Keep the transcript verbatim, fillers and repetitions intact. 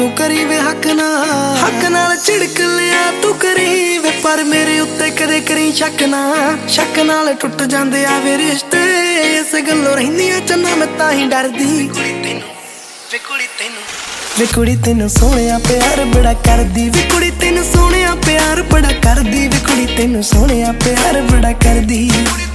तू करी वे हक नाल हक नाल झिड़क लिया तू करी वे पर मेरे उत्ते कदे करी शक ना शक नाल टुट जांदे आ वे रिश्ते इस गल्लों रहिंदियां चन्ना मैं तां ही डरदी वे कुड़ी तैनू वे कुड़ी तैनू सोहणिया प्यार बड़ा करदी वे कुड़ी तैनू सोहणिया प्यार बड़ा करदी वे कुड़ी तैनू सोहणिया प्यार बड़ा करदी।